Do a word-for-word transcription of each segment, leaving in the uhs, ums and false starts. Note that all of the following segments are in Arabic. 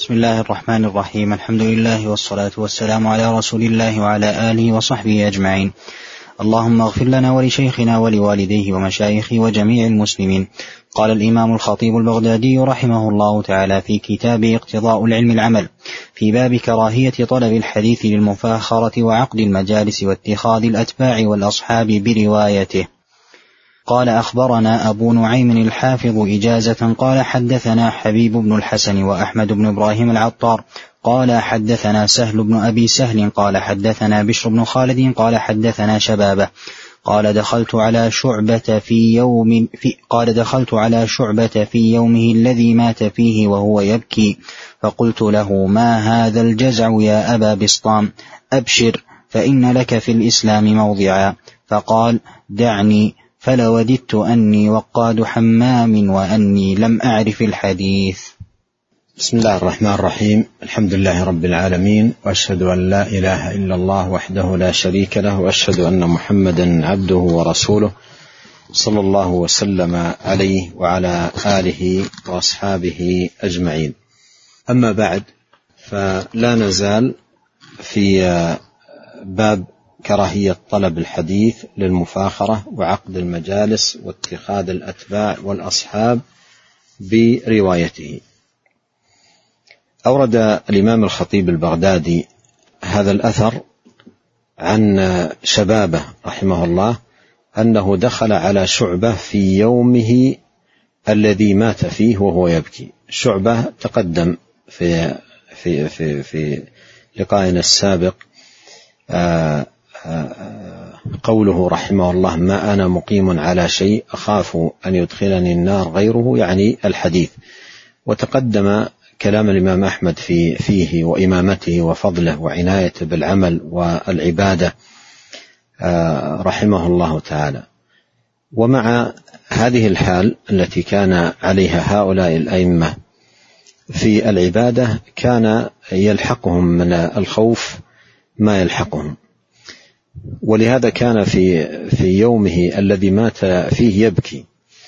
بسم الله الرحمن الرحيم. الحمد لله والصلاة والسلام على رسول الله وعلى آله وصحبه أجمعين. اللهم اغفر لنا ولشيخنا ولوالديه ومشايخه وجميع المسلمين. قال الإمام الخطيب البغدادي رحمه الله تعالى في كتابه اقتضاء العلم العمل في باب كراهية طلب الحديث للمفاخرة وعقد المجالس واتخاذ الأتباع والأصحاب بروايته. قال أخبرنا أبو نعيم الحافظ إجازة قال حدثنا حبيب بن الحسن وأحمد بن إبراهيم العطار قال حدثنا سهل بن أبي سهل قال حدثنا بشر بن خالد قال حدثنا شبابه قال دخلت على شعبة في يوم في قال دخلت على شعبة في يومه الذي مات فيه وهو يبكي، فقلت له: ما هذا الجزع يا أبا بسطام؟ أبشر فإن لك في الإسلام موضعا. فقال: دعني، فلوددت أني وقاد حمام وأني لم أعرف الحديث. بسم الله الرحمن الرحيم. الحمد لله رب العالمين، وأشهد أن لا إله إلا الله وحده لا شريك له، وأشهد أن محمدا عبده ورسوله صلى الله وسلم عليه وعلى آله وأصحابه أجمعين. أما بعد، فلا نزال في باب كراهية طلب الحديث للمفاخرة وعقد المجالس واتخاذ الأتباع والأصحاب بروايته. أورد الإمام الخطيب البغدادي هذا الأثر عن شبابه رحمه الله أنه دخل على شعبة في يومه الذي مات فيه وهو يبكي. شعبة تقدم في في في في لقائنا السابق قوله رحمه الله: ما أنا مقيم على شيء أخاف أن يدخلني النار غيره، يعني الحديث. وتقدم كلام الإمام أحمد في فيه وإمامته وفضله وعنايته بالعمل والعبادة رحمه الله تعالى. ومع هذه الحال التي كان عليها هؤلاء الأئمة في العبادة، كان يلحقهم من الخوف ما يلحقهم، ولهذا كان في في يومه الذي مات فيه يبكي.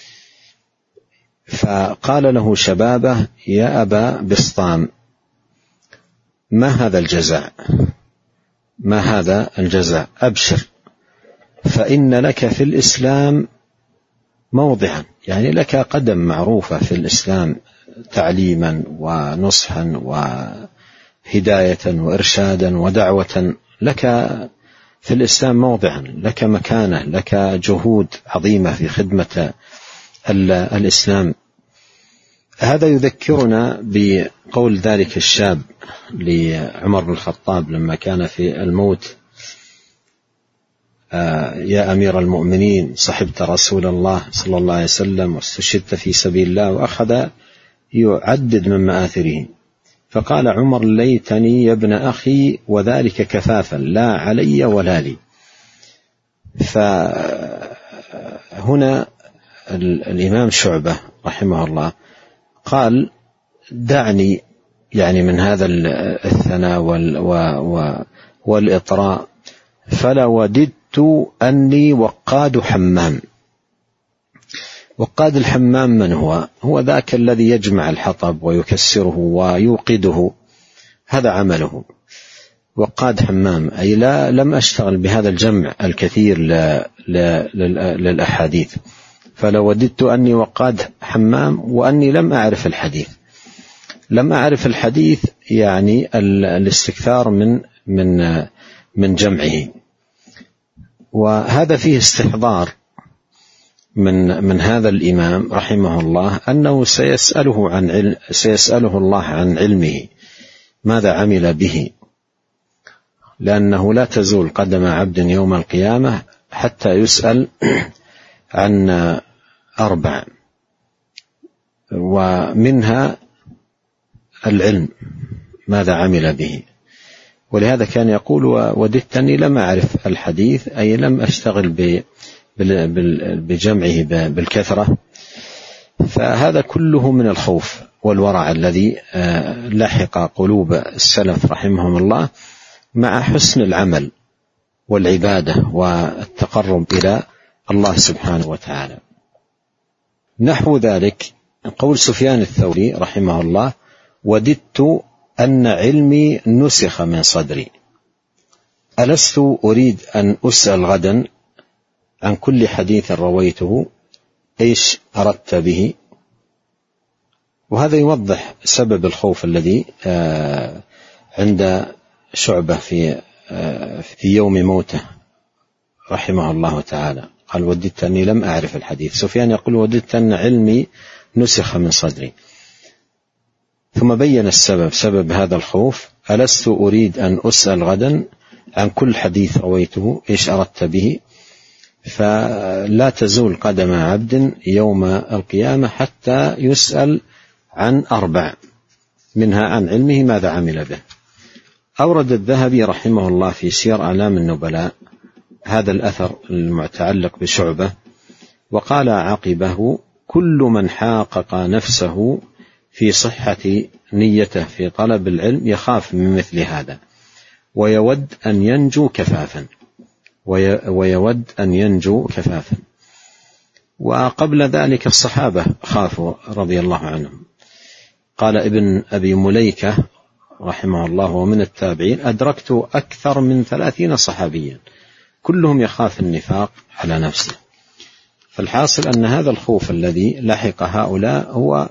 فقال له شبابه: يا أبا بسطام، ما هذا الجزع؟ ما هذا الجزع؟ أبشر فإن لك في الإسلام موضعا، يعني لك قدم معروفة في الإسلام تعليما ونصحا وهداية وإرشادا ودعوة، لك في الإسلام موضعا، لك مكانة، لك جهود عظيمة في خدمة الإسلام. هذا يذكرنا بقول ذلك الشاب لعمر بن الخطاب لما كان في الموت: يا أمير المؤمنين، صحبت رسول الله صلى الله عليه وسلم واستشهدت في سبيل الله، وأخذ يعدد من مآثره. فقال عمر: ليتني يا ابن أخي وذلك كفافا، لا علي ولا لي. فهنا الإمام شعبة رحمه الله قال: دعني، يعني من هذا الثناء والإطراء، فلوددت أني وقاد حمام. وقاد الحمام من هو؟ هو ذاك الذي يجمع الحطب ويكسره ويوقده، هذا عمله. وقاد حمام أي لا لم أشتغل بهذا الجمع الكثير للأحاديث. فلوددت أني وقاد حمام وأني لم أعرف الحديث. لم أعرف الحديث يعني الاستكثار من من من جمعه. وهذا فيه استحضار من من هذا الإمام رحمه الله أنه سيسأله عن علم سيسأله الله عن علمه، ماذا عمل به، لأنه لا تزول قدم عبد يوم القيامة حتى يسأل عن أربع، ومنها العلم، ماذا عمل به. ولهذا كان يقول: وددتني لم أعرف الحديث، أي لم أشتغل بجمعه بالكثرة. فهذا كله من الخوف والورع الذي لحق قلوب السلف رحمهم الله مع حسن العمل والعبادة والتقرب إلى الله سبحانه وتعالى. نحو ذلك قول سفيان الثوري رحمه الله: وددت أن علمي نسخ من صدري، ألست أريد أن أسأل غدا عن كل حديث رويته إيش أردت به؟ وهذا يوضح سبب الخوف الذي عند شعبة في في يوم موته رحمه الله تعالى، قال وددت أني لم أعرف الحديث. سفيان يقول وددت أن علمي نسخ من صدري. ثم بين السبب، سبب هذا الخوف: ألست أريد أن أسأل غدا عن كل حديث رويته إيش أردت به؟ فلا تزول قدم عبد يوم القيامة حتى يسأل عن أربع، منها عن علمه ماذا عمل به. أورد الذهبي رحمه الله في سير أعلام النبلاء هذا الأثر المتعلق بشعبة، وقال عقبه: كل من حاقق نفسه في صحة نيته في طلب العلم يخاف من مثل هذا ويود أن ينجو كفافا ويود أن ينجو كفافا. وقبل ذلك الصحابة خافوا رضي الله عنهم. قال ابن أبي مليكة رحمه الله ومن التابعين: أدركت أكثر من ثلاثين صحابيا كلهم يخاف النفاق على نفسه. فالحاصل أن هذا الخوف الذي لحق هؤلاء هو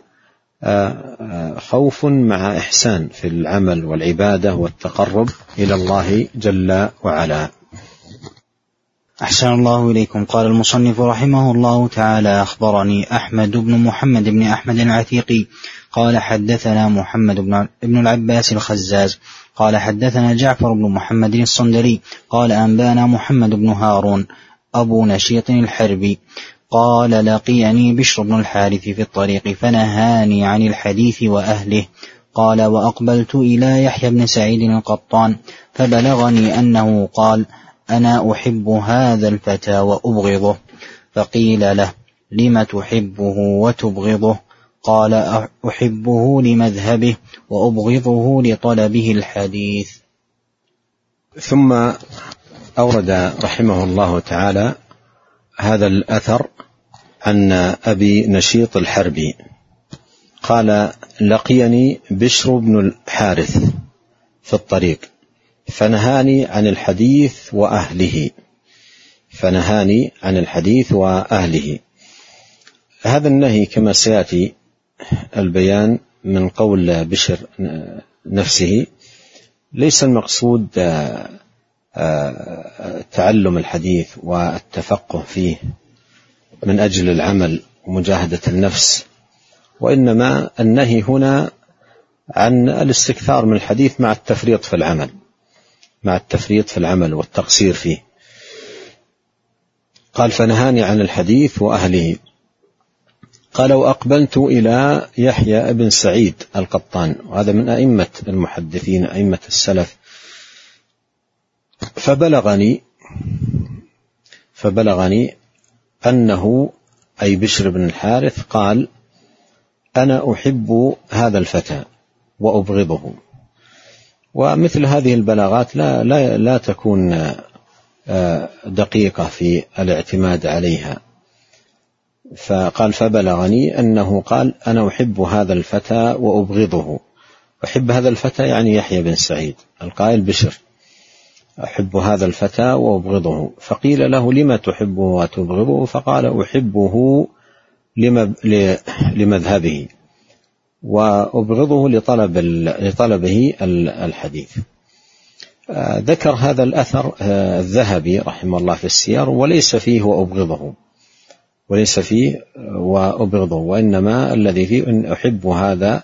خوف مع إحسان في العمل والعبادة والتقرب إلى الله جل وعلا. أحسن الله إليكم. قال المصنف رحمه الله تعالى: أخبرني أحمد بن محمد بن أحمد العتيقي قال حدثنا محمد بن العباس الخزاز قال حدثنا جعفر بن محمد الصندلي قال أنبانا محمد بن هارون أبو نشيط الحربي قال لقيني بشر بن الحارث في الطريق فنهاني عن الحديث وأهله. قال وأقبلت إلى يحيى بن سعيد القطان فبلغني أنه قال: أنا أحب هذا الفتى وأبغضه. فقيل له: لم تحبه وتبغضه؟ قال: أحبه لمذهبه وأبغضه لطلبه الحديث. ثم أورد رحمه الله تعالى هذا الأثر عن أبي نشيط الحربي قال: لقيني بشر بن الحارث في الطريق فنهاني عن الحديث وأهله فنهاني عن الحديث وأهله. هذا النهي كما سيأتي البيان من قول بشر نفسه ليس المقصود تعلم الحديث والتفقه فيه من أجل العمل ومجاهدة النفس، وإنما النهي هنا عن الاستكثار من الحديث مع التفريط في العمل مع التفريط في العمل والتقصير فيه. قال: فنهاني عن الحديث وأهله. قال: وأقبلت إلى يحيى بن سعيد القطان، وهذا من أئمة المحدثين أئمة السلف، فبلغني فبلغني أنه أي بشر بن الحارث قال: أنا أحب هذا الفتى وأبغضه. ومثل هذه البلاغات لا, لا, لا تكون دقيقة في الاعتماد عليها. فقال: فبلغني أنه قال: أنا أحب هذا الفتى وأبغضه. أحب هذا الفتى يعني يحيى بن سعيد، القائل بشر: أحب هذا الفتى وأبغضه. فقيل له: لما تحبه وتبغضه؟ فقال: أحبه لمذهبه وأبغضه لطلب لطلبه الحديث. ذكر هذا الأثر الذهبي رحمه الله في السير، وليس فيه وأبغضه وليس فيه وأبغضه وإنما الذي فيه أن أحب هذا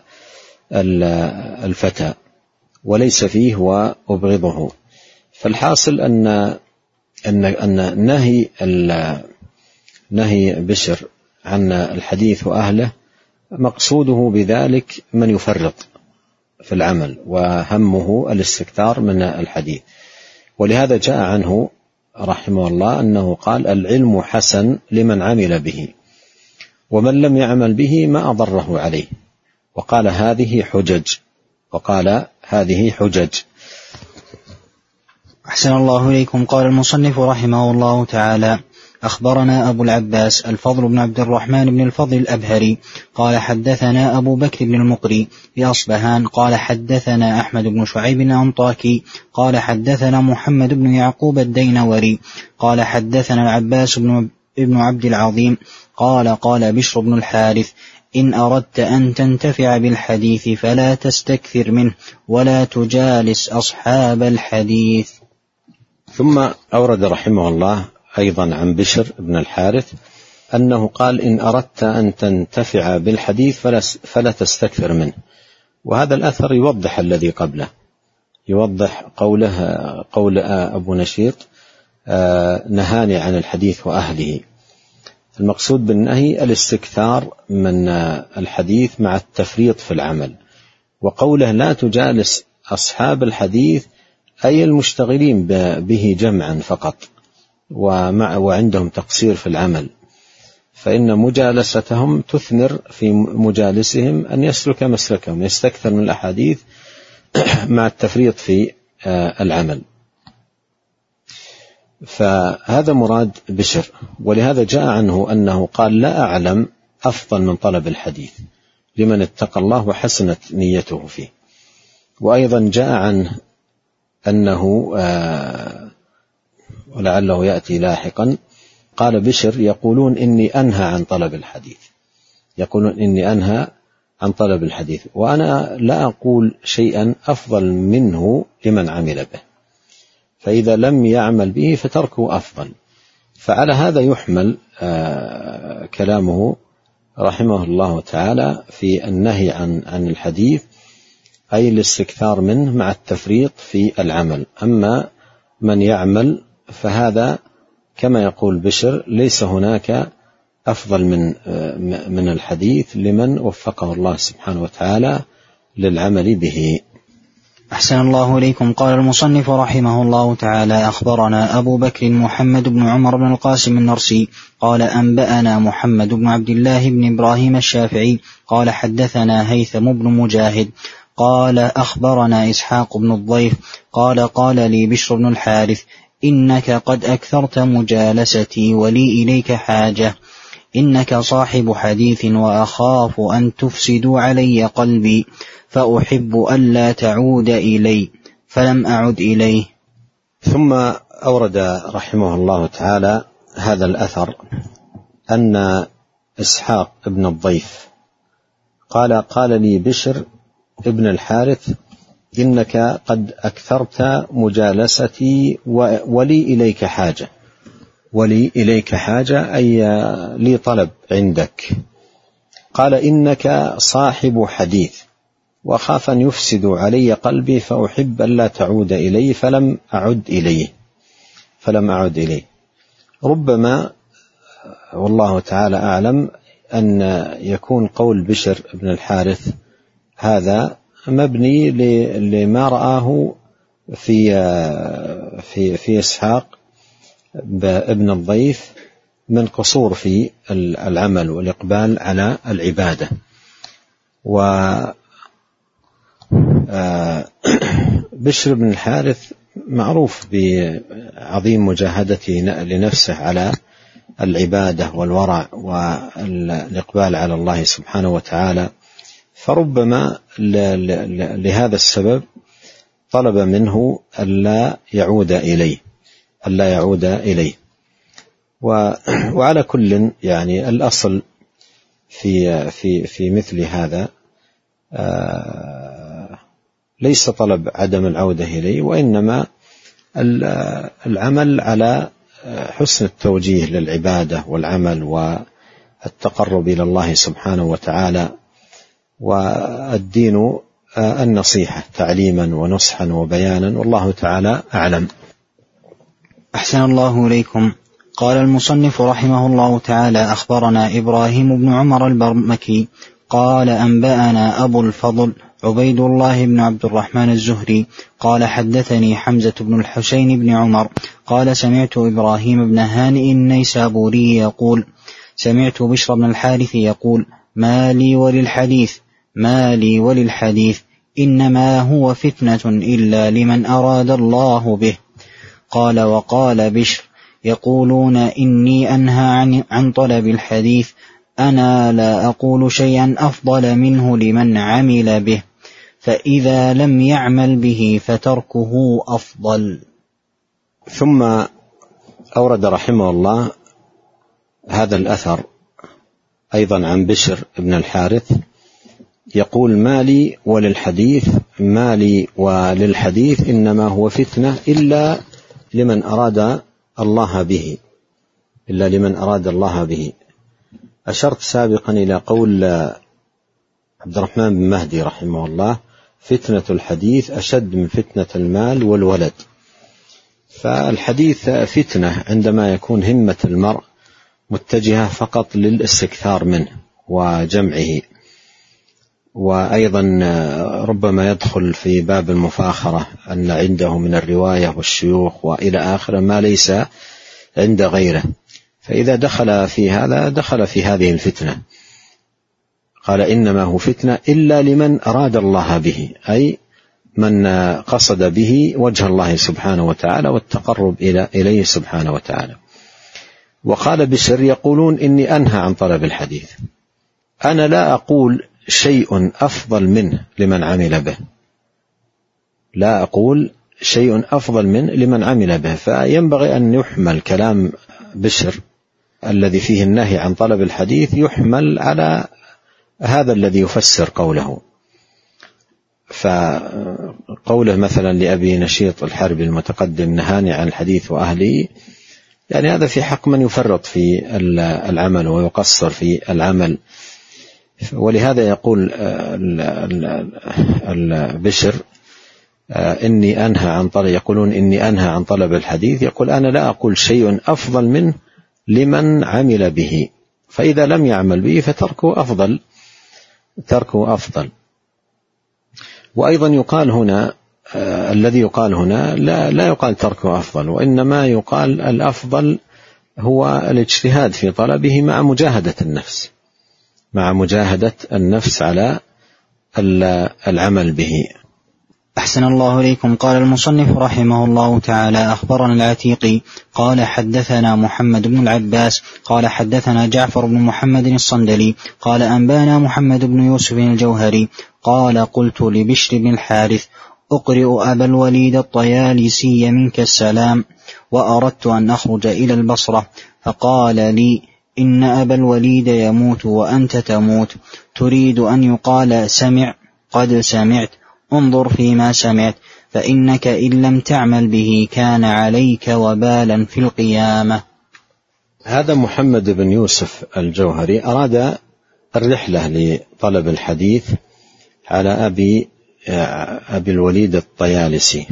الفتى وليس فيه وأبغضه. فالحاصل أن أن أن نهي نهي بشر عن الحديث وأهله مقصوده بذلك من يفرط في العمل وهمه الاستكثار من الحديث. ولهذا جاء عنه رحمه الله أنه قال: العلم حسن لمن عمل به، ومن لم يعمل به ما أضره عليه. وقال: هذه حجج وقال هذه حجج. أحسن الله إليكم. قال المصنف رحمه الله تعالى: أخبرنا أبو العباس الفضل بن عبد الرحمن بن الفضل الأبهري قال حدثنا أبو بكر بن المقري بأصبهان قال حدثنا أحمد بن شعيب الأنطاكي قال حدثنا محمد بن يعقوب الدينوري قال حدثنا العباس بن ابن عبد العظيم قال قال بشر بن الحارث إن أردت أن تنتفع بالحديث فلا تستكثر منه ولا تجالس أصحاب الحديث. ثم أورد رحمه الله أيضا عن بشر بن الحارث أنه قال إن أردت أن تنتفع بالحديث فلا, فلا تستكثر منه. وهذا الأثر يوضح الذي قبله، يوضح قوله قول أبو نشيط نهاني عن الحديث وأهله. المقصود بالنهي الاستكثار من الحديث مع التفريط في العمل، وقوله لا تجالس أصحاب الحديث أي المشتغلين به جمعا فقط ومع وعندهم تقصير في العمل، فإن مجالستهم تثمر في مجالسهم أن يسلك مسلكهم، يستكثر من الأحاديث مع التفريط في العمل. فهذا مراد بشر، ولهذا جاء عنه أنه قال لا أعلم أفضل من طلب الحديث لمن اتقى الله وحسنت نيته فيه. وأيضا جاء عنه أنه ولعله يأتي لاحقا قال بشر يقولون إني أنهى عن طلب الحديث، يقولون إني أنهى عن طلب الحديث، وأنا لا أقول شيئا أفضل منه لمن عمل به، فإذا لم يعمل به فتركه أفضل. فعلى هذا يحمل آه كلامه رحمه الله تعالى في النهي عن عن الحديث، أي الاستكثار منه مع التفريط في العمل. أما من يعمل فهذا كما يقول بشر ليس هناك أفضل من من الحديث لمن وفقه الله سبحانه وتعالى للعمل به. أحسن الله إليكم. قال المصنف رحمه الله تعالى أخبرنا أبو بكر محمد بن عمر بن القاسم النرسي قال أنبأنا محمد بن عبد الله بن إبراهيم الشافعي قال حدثنا هيثم بن مجاهد قال أخبرنا إسحاق بن الضيف قال قال لي بشر بن الحارث إنك قد أكثرت مجالستي ولي إليك حاجة، إنك صاحب حديث وأخاف أن تفسدوا علي قلبي فأحب ألا تعود إلي، فلم أعد إليه. ثم أورد رحمه الله تعالى هذا الأثر أن إسحاق بن الضيف قال قال لي بشر ابن الحارث إنك قد أكثرت مجالستي ولي إليك حاجة، ولي إليك حاجة أي لي طلب عندك. قال إنك صاحب حديث وأخاف أن يفسدوا علي قلبي فأحب ألا تعود إليه، فلم أعد إليه فلم أعد إليه. ربما والله تعالى أعلم أن يكون قول بشر بن الحارث هذا مبني لما رآه في في في إسحاق ابن الضيف من قصور في العمل والإقبال على العبادة. وبشر بن الحارث معروف بعظيم مجاهدته لنفسه على العبادة والورع والإقبال على الله سبحانه وتعالى، فربما لهذا السبب طلب منه ألا يعود إليه ألا يعود إليه. وعلى كل يعني الأصل في في في مثل هذا ليس طلب عدم العودة إليه، وإنما العمل على حسن التوجيه للعبادة والعمل والتقرب إلى الله سبحانه وتعالى. والدين النصيحة تعليما ونصحا وبيانا، والله تعالى أعلم. أحسن الله إليكم. قال المصنف رحمه الله تعالى أخبرنا إبراهيم بن عمر البرمكي قال أنبأنا أبو الفضل عبيد الله بن عبد الرحمن الزهري قال حدثني حمزة بن الحسين بن عمر قال سمعت إبراهيم بن هانئ النيسابوري يقول سمعت بشر بن الحارث يقول ما لي وللحديث ما لي وللحديث إنما هو فتنة إلا لمن أراد الله به. قال وقال بشر يقولون إني أنهى عن, عن طلب الحديث، أنا لا أقول شيئا أفضل منه لمن عمل به، فإذا لم يعمل به فتركه أفضل. ثم أورد رحمه الله هذا الأثر أيضا عن بشر بن الحارث يقول: ما لي وللحديث ما لي وللحديث إنما هو فتنة إلا لمن أراد الله به إلا لمن أراد الله به. أشرت سابقا إلى قول عبد الرحمن بن مهدي رحمه الله: فتنة الحديث أشد من فتنة المال والولد. فالحديث فتنة عندما يكون همة المرء متجهة فقط للاستكثار منه وجمعه، وأيضا ربما يدخل في باب المفاخرة أن عنده من الرواية والشيوخ وإلى آخره ما ليس عند غيره، فإذا دخل في هذا دخل في هذه الفتنة. قال: إنما هو فتنة إلا لمن أراد الله به، أي من قصد به وجه الله سبحانه وتعالى والتقرب إليه سبحانه وتعالى. وقال بشر: يقولون إني أنهى عن طلب الحديث، أنا لا أقول شيء أفضل منه لمن عمل به، لا أقول شيء أفضل منه لمن عمل به. فينبغي أن يحمل كلام بشر الذي فيه النهي عن طلب الحديث يحمل على هذا الذي يفسر قوله. فقوله مثلا لأبي نشيط الحربي المتقدم: نهاني عن الحديث وأهلي، يعني هذا في حق من يفرط في العمل ويقصر في العمل. ولهذا يقول البشر: إني أنهى عن طلب يقولون إني أنهى عن طلب الحديث، يقول: أنا لا أقول شيء أفضل منه لمن عمل به، فإذا لم يعمل به فتركه أفضل تركه أفضل. وأيضا يقال هنا آه الذي يقال هنا لا, لا يقال تركه أفضل، وإنما يقال الأفضل هو الاجتهاد في طلبه مع مجاهدة النفس مع مجاهدة النفس على العمل به. أحسن الله إليكم. قال المصنف رحمه الله تعالى: أخبرنا العتيقي قال حدثنا محمد بن العباس قال حدثنا جعفر بن محمد الصندلي قال أنبانا محمد بن يوسف الجوهري قال: قلت لبشر بن الحارث: أقرئ أبا الوليد الطيالسي منك السلام، وأردت أن أخرج إلى البصرة، فقال لي: إن أبا الوليد يموت وأنت تموت، تريد أن يقال سمع؟ قد سمعت، انظر فيما سمعت، فإنك إن لم تعمل به كان عليك وبالا في القيامة. هذا محمد بن يوسف الجوهري أراد الرحلة لطلب الحديث على أبي, أبي الوليد الطيالسي،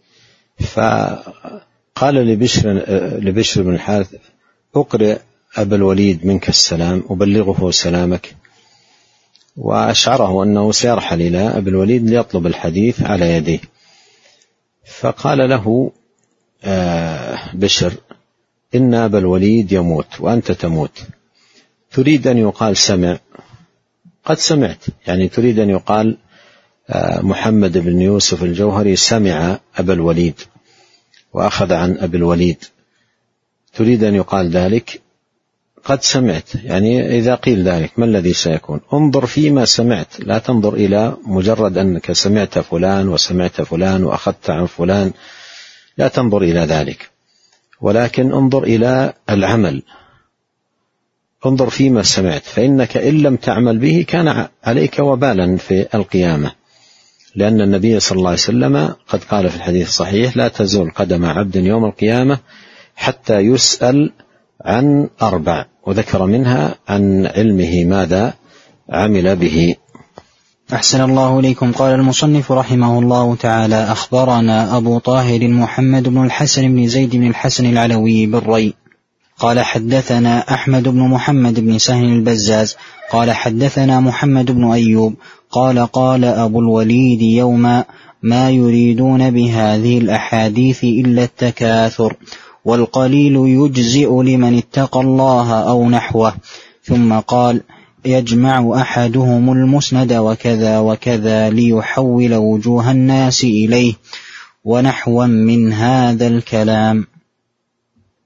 فقال لبشر, لبشر بن الحارث: أقرئ أبا الوليد منك السلام، أبلغه سلامك. وأشعره أنه سيرحل إلى أبي الوليد ليطلب الحديث على يديه. فقال له بشر: إن أبا الوليد يموت وأنت تموت، تريد أن يقال سمع؟ قد سمعت، يعني تريد أن يقال محمد بن يوسف الجوهري سمع أبا الوليد وأخذ عن أبي الوليد، تريد أن يقال ذلك؟ قد سمعت، يعني إذا قيل ذلك ما الذي سيكون؟ انظر فيما سمعت، لا تنظر إلى مجرد أنك سمعت فلان وسمعت فلان وأخذت عن فلان، لا تنظر إلى ذلك، ولكن انظر إلى العمل، انظر فيما سمعت، فإنك إن لم تعمل به كان عليك وبالا في القيامة، لأن النبي صلى الله عليه وسلم قد قال في الحديث الصحيح: لا تزول قدم عبد يوم القيامة حتى يسأل عن أربع، وذكر منها عن علمه ماذا عمل به. أحسن الله إليكم. قال المصنف رحمه الله تعالى: أخبرنا أبو طاهر محمد بن الحسن بن زيد بن الحسن العلوي بالري قال حدثنا أحمد بن محمد بن سهل البزاز قال حدثنا محمد بن أيوب قال قال أبو الوليد يوما: ما يريدون بهذه الأحاديث إلا التكاثر، والقليل يجزئ لمن اتقى الله أو نحوه. ثم قال: يجمع أحدهم المسند وكذا وكذا ليحول وجوه الناس إليه، ونحوا من هذا الكلام.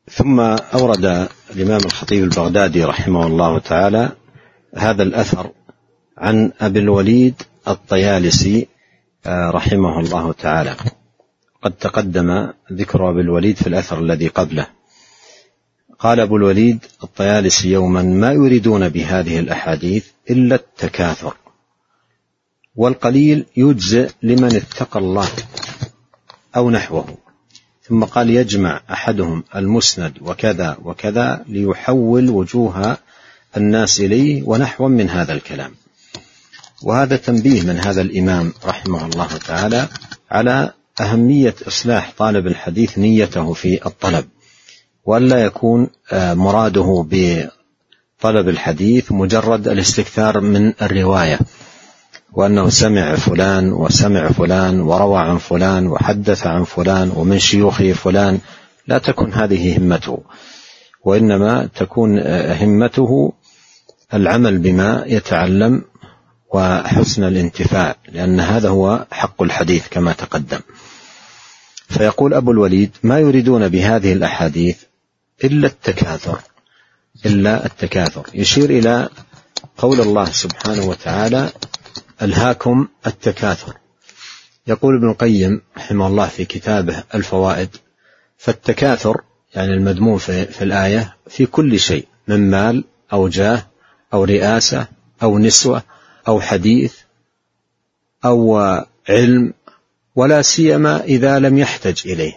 ثم أورد الإمام الخطيب البغدادي رحمه الله تعالى هذا الأثر عن أبي الوليد الطيالسي رحمه الله تعالى. قد تقدم ذكر أبي الوليد في الأثر الذي قبله. قال أبو الوليد الطيالسي يوما: ما يريدون بهذه الأحاديث إلا التكاثر، والقليل يجزئ لمن اتقى الله أو نحوه. ثم قال: يجمع أحدهم المسند وكذا وكذا ليحول وجوه الناس إليه، ونحو من هذا الكلام. وهذا تنبيه من هذا الإمام رحمه الله تعالى على أهمية إصلاح طالب الحديث نيته في الطلب، وألا يكون مراده بطلب الحديث مجرد الاستكثار من الرواية، وأنه سمع فلان وسمع فلان وروى عن فلان وحدث عن فلان ومن شيوخه فلان. لا تكن هذه همته، وإنما تكون همته العمل بما يتعلم وحسن الانتفاع، لأن هذا هو حق الحديث كما تقدم. فيقول أبو الوليد: ما يريدون بهذه الأحاديث إلا التكاثر، إلا التكاثر، يشير إلى قول الله سبحانه وتعالى: ألهاكم التكاثر. يقول ابن القيم رحمه الله في كتابه الفوائد: فالتكاثر يعني المذموم في, في الآية في كل شيء، من مال أو جاه أو رئاسة أو نسوة أو حديث أو علم، ولا سيما إذا لم يحتج إليه.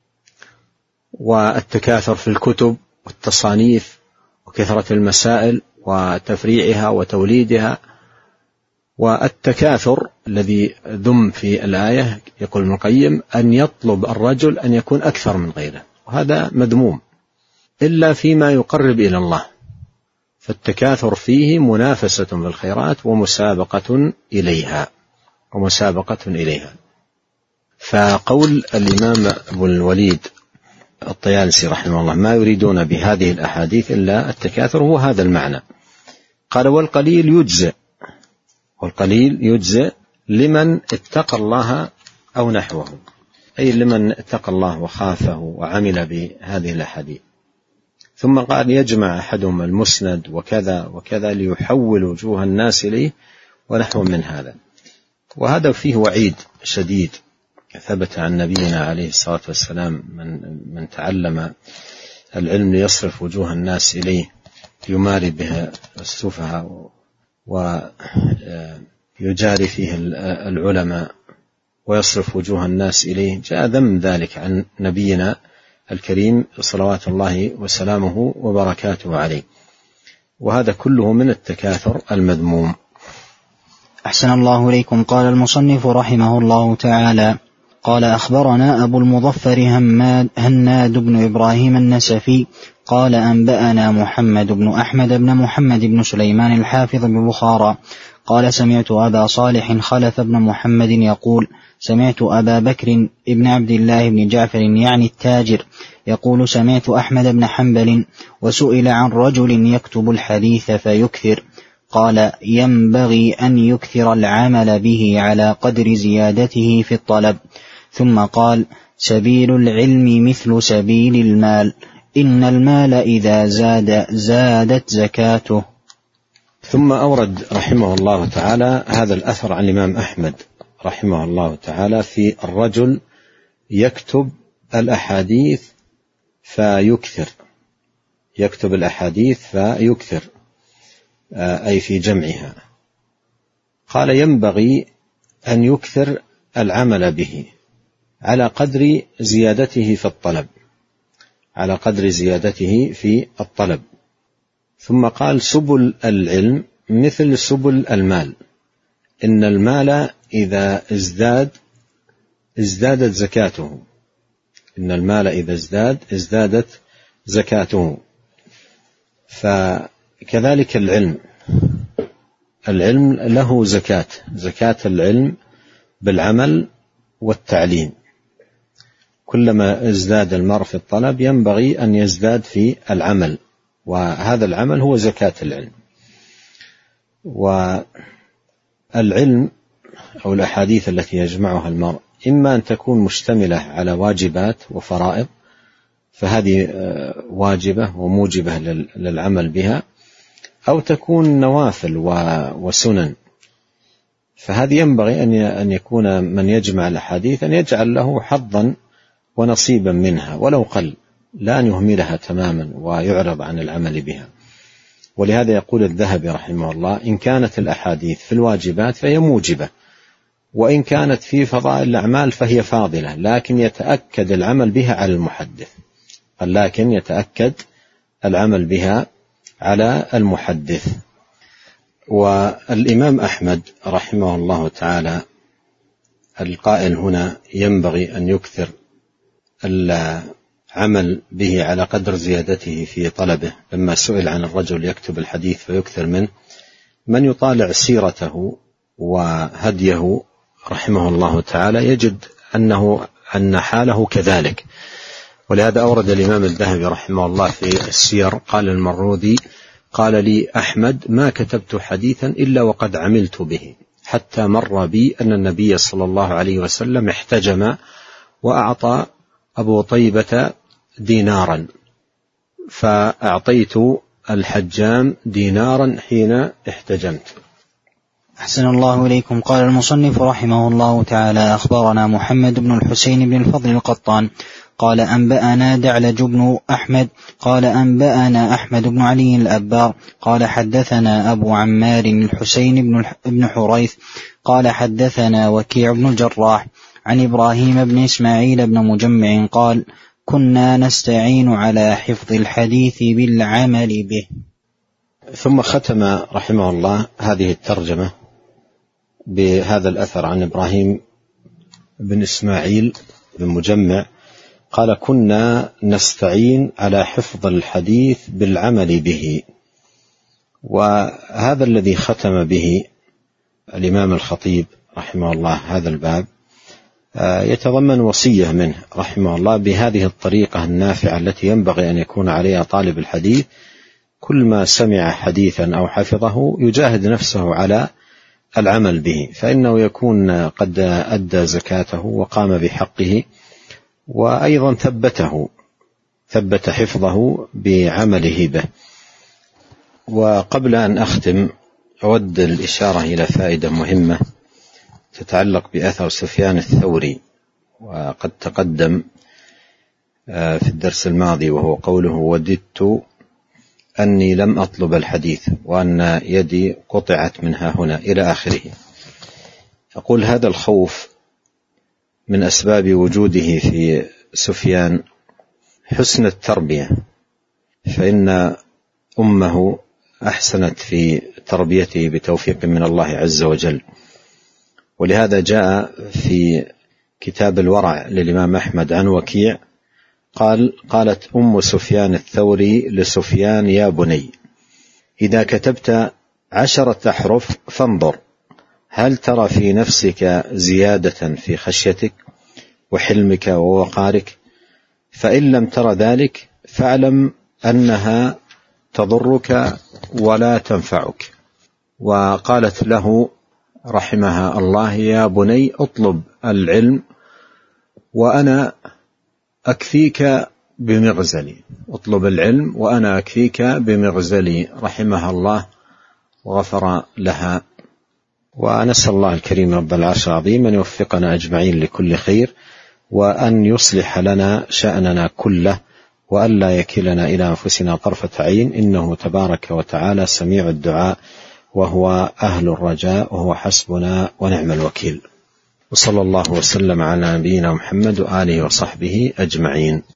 والتكاثر في الكتب والتصانيف وكثرة المسائل وتفريعها وتوليدها. والتكاثر الذي ذم في الآية يقول ابن القيم أن يطلب الرجل أن يكون أكثر من غيره، وهذا مذموم إلا فيما يقرب إلى الله، فالتكاثر فيه منافسة بالخيرات ومسابقة إليها ومسابقة إليها. فقول الإمام أبو الوليد الطيالسي رحمه الله: ما يريدون بهذه الأحاديث إلا التكاثر، هو هذا المعنى. قال: والقليل يجزئ، والقليل يجزئ لمن اتقى الله أو نحوه، أي لمن اتقى الله وخافه وعمل بهذه الأحاديث. ثم قال: يجمع أحدهم المسند وكذا وكذا ليحول وجوه الناس إليه، ونحو من هذا. وهذا فيه وعيد شديد ثبت عن نبينا عليه الصلاة والسلام: من, من تعلم العلم ليصرف وجوه الناس إليه يماري بها السفهاء ويجاري فيه العلماء ويصرف وجوه الناس إليه. جاء ذم ذلك عن نبينا الكريم صلوات الله وسلامه وبركاته عليه، وهذا كله من التكاثر المذموم. أحسن الله إليكم. قال المصنف رحمه الله تعالى: قال: أخبرنا أبو المظفر هناد بن إبراهيم النسفي قال: أنبأنا محمد بن أحمد بن محمد بن سليمان الحافظ ببخارى قال: سمعت أبا صالح خلف بن محمد يقول: سمعت أبا بكر ابن عبد الله بن جعفر يعني التاجر يقول: سمعت أحمد بن حنبل وسئل عن رجل يكتب الحديث فيكثر، قال: ينبغي أن يكثر العمل به على قدر زيادته في الطلب. ثم قال: سبيل العلم مثل سبيل المال، إن المال إذا زاد زادت زكاته. ثم أورد رحمه الله تعالى هذا الأثر عن الإمام أحمد رحمه الله تعالى في الرجل يكتب الأحاديث فيكثر، يكتب الأحاديث فيكثر أي في جمعها. قال: ينبغي أن يكثر العمل به على قدر زيادته في الطلب، على قدر زيادته في الطلب. ثم قال: سبل العلم مثل سبل المال، إن المال إذا ازداد ازدادت زكاته، إن المال إذا ازداد ازدادت زكاته. فكذلك العلم، العلم له زكاة، زكاة العلم بالعمل والتعليم. كلما ازداد المرء في الطلب ينبغي أن يزداد في العمل، وهذا العمل هو زكاة العلم. والعلم أو الأحاديث التي يجمعها المرء إما أن تكون مشتملة على واجبات وفرائض، فهذه واجبة وموجبة للعمل بها، أو تكون نوافل وسنن، فهذه ينبغي أن يكون من يجمع الأحاديث أن يجعل له حظا ونصيبا منها ولو قل، لا أن يهملها تماما ويعرض عن العمل بها. ولهذا يقول الذهبي رحمه الله: إن كانت الأحاديث في الواجبات فهي موجبة، وإن كانت في فضائل الأعمال فهي فاضلة، لكن يتأكد العمل بها على المحدث، لكن يتأكد العمل بها على المحدث. والإمام أحمد رحمه الله تعالى القائل هنا: ينبغي أن يكثر العمل به على قدر زيادته في طلبه، لما سئل عن الرجل يكتب الحديث فيكثر منه، من يطالع سيرته وهديه رحمه الله تعالى يجد أنه أن حاله كذلك. ولهذا أورد الإمام الذهبي رحمه الله في السير قال المروذي: قال لي أحمد: ما كتبت حديثا إلا وقد عملت به، حتى مر بي أن النبي صلى الله عليه وسلم احتجم وأعطى أبو طيبة دينارا، فأعطيت الحجام دينارا حين احتجمت. أحسن الله إليكم. قال المصنف رحمه الله تعالى: أخبرنا محمد بن الحسين بن الفضل القطان قال أنبأنا دعلج بن أحمد قال أنبأنا أحمد بن علي الأبار قال حدثنا أبو عمار الحسين بن حريث قال حدثنا وكيع بن الجراح عن إبراهيم بن إسماعيل بن مجمع قال: كنا نستعين على حفظ الحديث بالعمل به. ثم ختم رحمه الله هذه الترجمة بهذا الأثر عن إبراهيم بن إسماعيل بن مجمع قال: كنا نستعين على حفظ الحديث بالعمل به. وهذا الذي ختم به الإمام الخطيب رحمه الله هذا الباب يتضمن وصية منه رحمه الله بهذه الطريقة النافعة التي ينبغي أن يكون عليها طالب الحديث: كل ما سمع حديثا أو حفظه يجاهد نفسه على العمل به، فإنه يكون قد أدى زكاته وقام بحقه، وأيضا ثبته ثبت حفظه بعمله به. وقبل أن أختم أود الإشارة إلى فائدة مهمة تتعلق بأثر سفيان الثوري، وقد تقدم في الدرس الماضي، وهو قوله: وددت أني لم أطلب الحديث وأن يدي قطعت منها هنا إلى آخره. أقول هذا الخوف من أسباب وجوده في سفيان حسن التربية، فإن أمه أحسنت في تربيته بتوفيق من الله عز وجل. ولهذا جاء في كتاب الورع للإمام أحمد عن وكيع قال: قالت أم سفيان الثوري لسفيان: يا بني، إذا كتبت عشرة أحرف فانظر هل ترى في نفسك زيادة في خشيتك وحلمك ووقارك، فإن لم تر ذلك فاعلم أنها تضرك ولا تنفعك. وقالت له رحمها الله: يا بني اطلب العلم وأنا أكفيك بمغزلي، اطلب العلم وأنا أكفيك بمغزلي، رحمها الله وغفر لها. ونسأل الله الكريم رب العرش العظيم أن يوفقنا أجمعين لكل خير، وأن يصلح لنا شأننا كله، وأن لا يكلنا إلى أنفسنا طرفة عين، إنه تبارك وتعالى سميع الدعاء وهو أهل الرجاء، وهو حسبنا ونعم الوكيل. وصلى الله وسلم على نبينا محمد وآله وصحبه أجمعين.